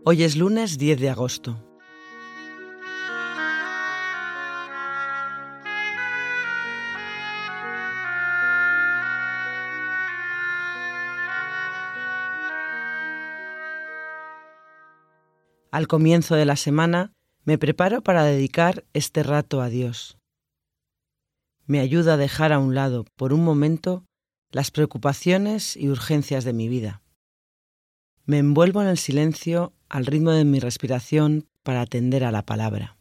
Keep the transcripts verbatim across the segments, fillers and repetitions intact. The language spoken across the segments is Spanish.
Hoy es lunes diez de agosto. Al comienzo de la semana me preparo para dedicar este rato a Dios. Me ayuda a dejar a un lado, por un momento, las preocupaciones y urgencias de mi vida. Me envuelvo en el silencio al ritmo de mi respiración para atender a la palabra.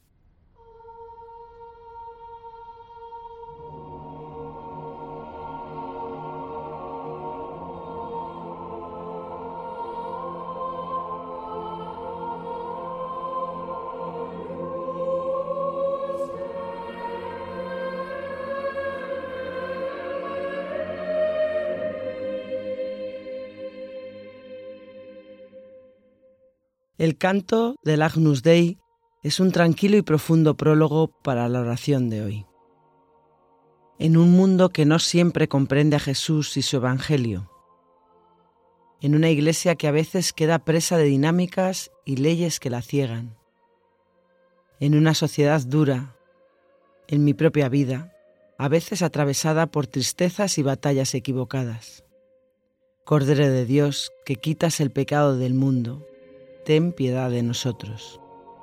El canto del Agnus Dei es un tranquilo y profundo prólogo para la oración de hoy. En un mundo que no siempre comprende a Jesús y su Evangelio, en una iglesia que a veces queda presa de dinámicas y leyes que la ciegan, en una sociedad dura, en mi propia vida, a veces atravesada por tristezas y batallas equivocadas. Cordero de Dios, que quitas el pecado del mundo, ten piedad de nosotros.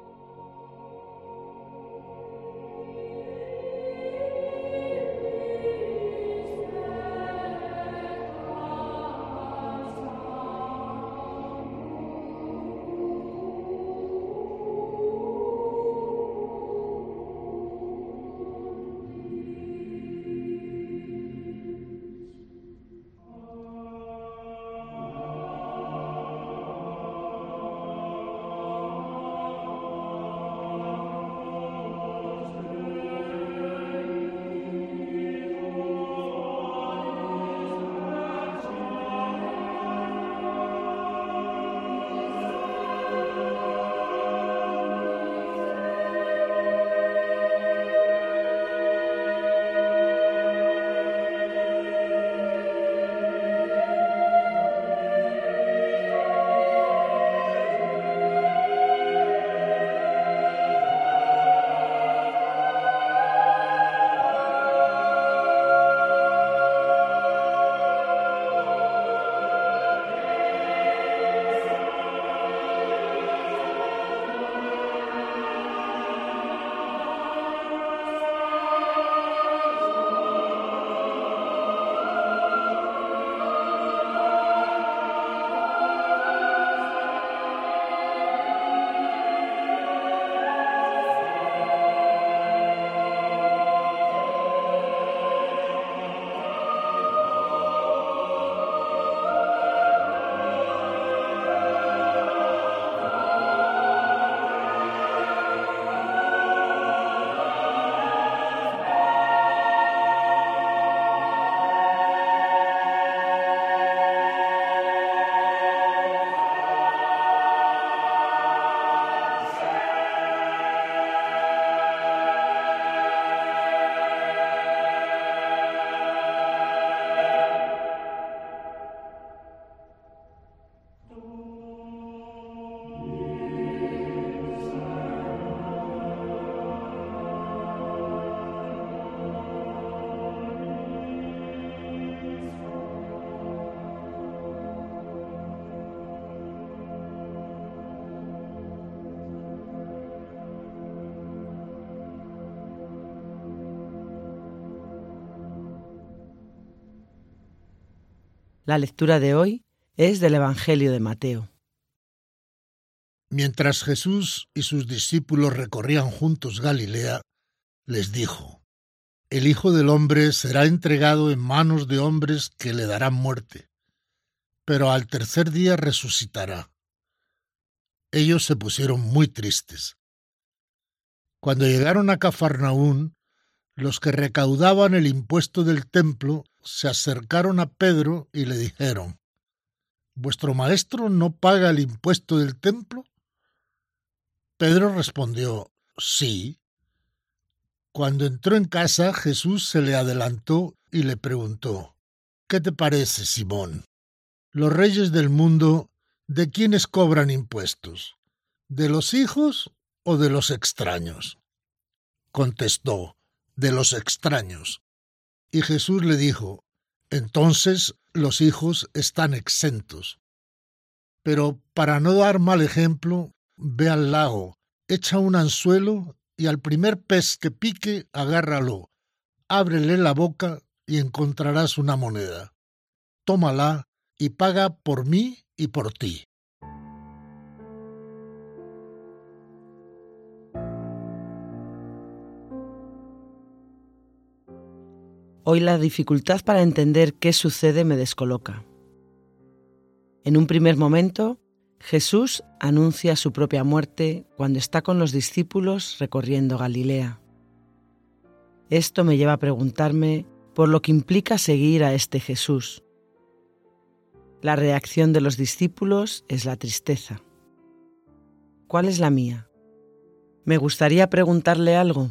La lectura de hoy es del Evangelio de Mateo. Mientras Jesús y sus discípulos recorrían juntos Galilea, les dijo: El Hijo del Hombre será entregado en manos de hombres que le darán muerte, pero al tercer día resucitará. Ellos se pusieron muy tristes. Cuando llegaron a Cafarnaún, los que recaudaban el impuesto del templo se acercaron a Pedro y le dijeron: ¿Vuestro maestro no paga el impuesto del templo? Pedro respondió: Sí. Cuando entró en casa, Jesús se le adelantó y le preguntó: ¿Qué te parece, Simón? Los reyes del mundo, ¿de quiénes cobran impuestos? ¿De los hijos o de los extraños? Contestó, de los extraños. Y Jesús le dijo, entonces los hijos están exentos. Pero para no dar mal ejemplo, ve al lago, echa un anzuelo y al primer pez que pique, agárralo, ábrele la boca y encontrarás una moneda. Tómala y paga por mí y por ti. Hoy la dificultad para entender qué sucede me descoloca. En un primer momento, Jesús anuncia su propia muerte cuando está con los discípulos recorriendo Galilea. Esto me lleva a preguntarme por lo que implica seguir a este Jesús. La reacción de los discípulos es la tristeza. ¿Cuál es la mía? Me gustaría preguntarle algo.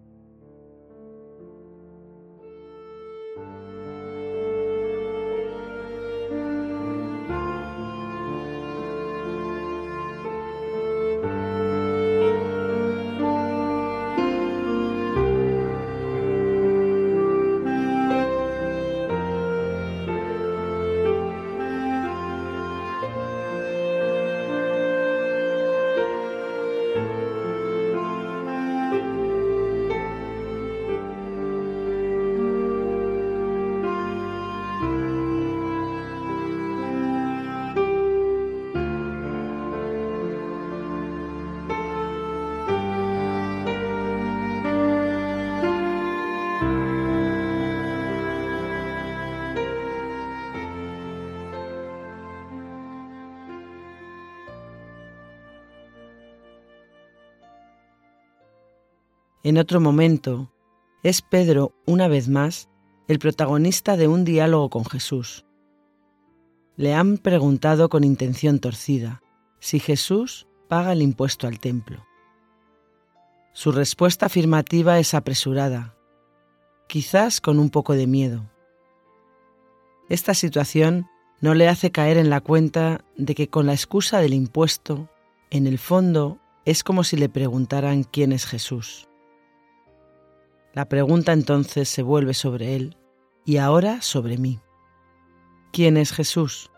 En otro momento, es Pedro, una vez más, el protagonista de un diálogo con Jesús. Le han preguntado con intención torcida si Jesús paga el impuesto al templo. Su respuesta afirmativa es apresurada, quizás con un poco de miedo. Esta situación no le hace caer en la cuenta de que con la excusa del impuesto, en el fondo, es como si le preguntaran quién es Jesús. La pregunta entonces se vuelve sobre él y ahora sobre mí. ¿Quién es Jesús?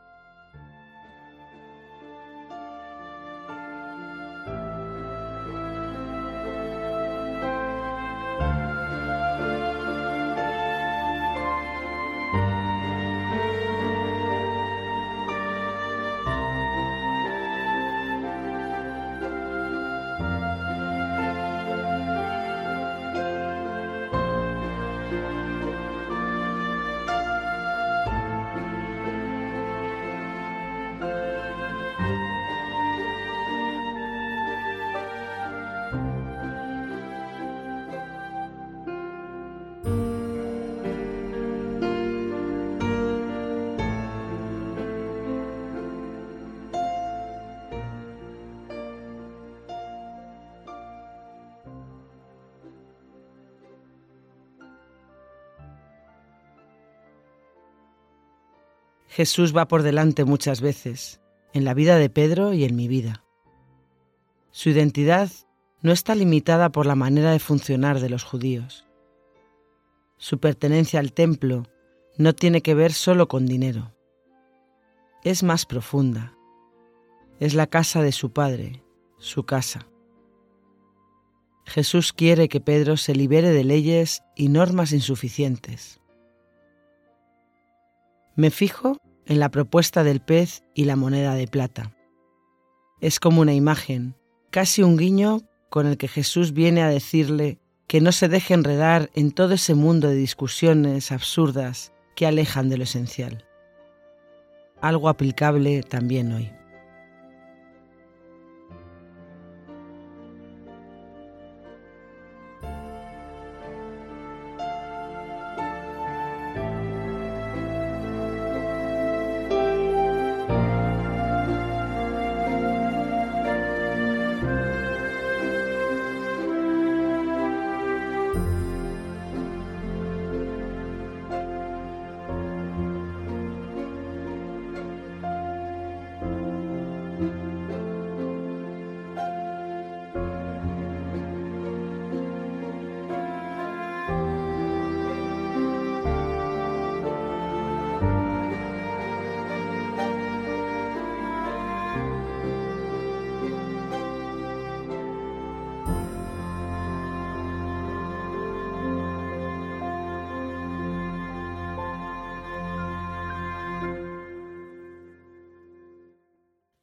Jesús va por delante muchas veces, en la vida de Pedro y en mi vida. Su identidad no está limitada por la manera de funcionar de los judíos. Su pertenencia al templo no tiene que ver solo con dinero. Es más profunda. Es la casa de su Padre, su casa. Jesús quiere que Pedro se libere de leyes y normas insuficientes. Me fijo en la propuesta del pez y la moneda de plata. Es como una imagen, casi un guiño con el que Jesús viene a decirle que no se deje enredar en todo ese mundo de discusiones absurdas que alejan de lo esencial. Algo aplicable también hoy.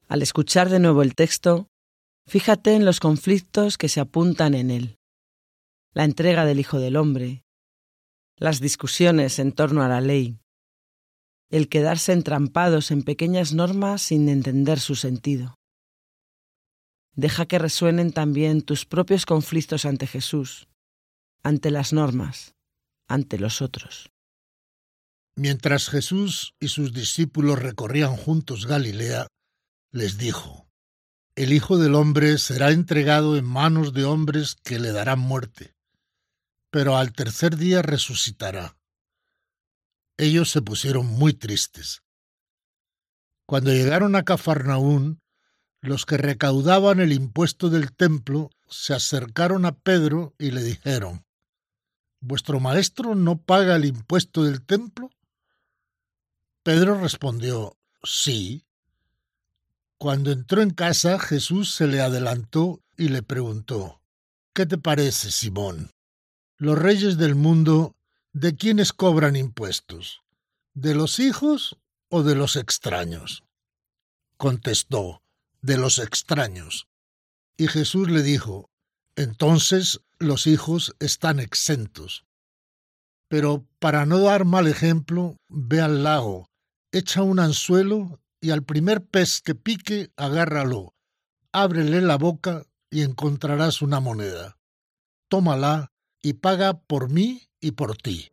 Al escuchar de nuevo el texto, fíjate en los conflictos que se apuntan en él. La entrega del Hijo del Hombre, las discusiones en torno a la ley, el quedarse entrampados en pequeñas normas sin entender su sentido. Deja que resuenen también tus propios conflictos ante Jesús, ante las normas, ante los otros. Mientras Jesús y sus discípulos recorrían juntos Galilea, les dijo: El Hijo del Hombre será entregado en manos de hombres que le darán muerte, pero al tercer día resucitará. Ellos se pusieron muy tristes. Cuando llegaron a Cafarnaún, los que recaudaban el impuesto del templo se acercaron a Pedro y le dijeron: ¿Vuestro maestro no paga el impuesto del templo? Pedro respondió: Sí. Cuando entró en casa, Jesús se le adelantó y le preguntó: ¿Qué te parece, Simón? Los reyes del mundo, ¿de quiénes cobran impuestos? ¿De los hijos o de los extraños? Contestó: de los extraños. Y Jesús le dijo: entonces los hijos están exentos. Pero para no dar mal ejemplo, ve al lago, echa un anzuelo y al primer pez que pique, agárralo, ábrele la boca y encontrarás una moneda. Tómala y paga por mí y por ti.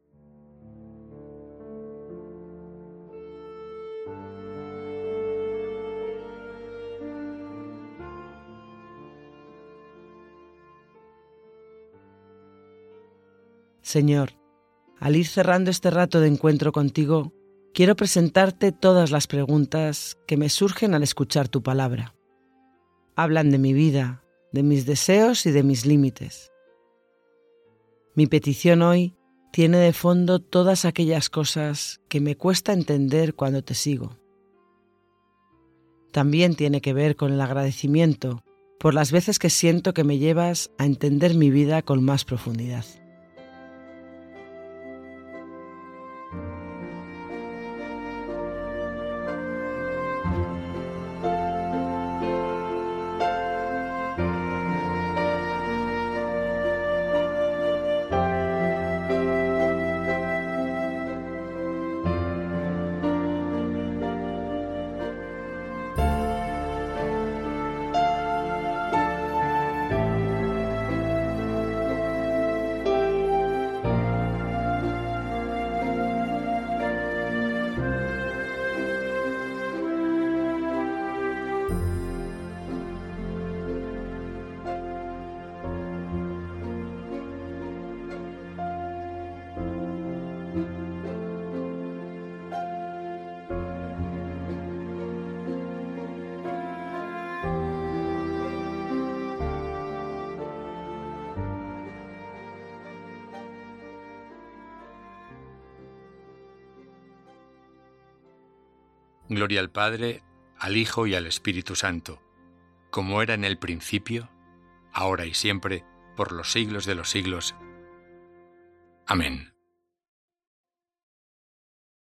Señor, al ir cerrando este rato de encuentro contigo, quiero presentarte todas las preguntas que me surgen al escuchar tu palabra. Hablan de mi vida, de mis deseos y de mis límites. Mi petición hoy tiene de fondo todas aquellas cosas que me cuesta entender cuando te sigo. También tiene que ver con el agradecimiento por las veces que siento que me llevas a entender mi vida con más profundidad. Gloria al Padre, al Hijo y al Espíritu Santo, como era en el principio, ahora y siempre, por los siglos de los siglos. Amén.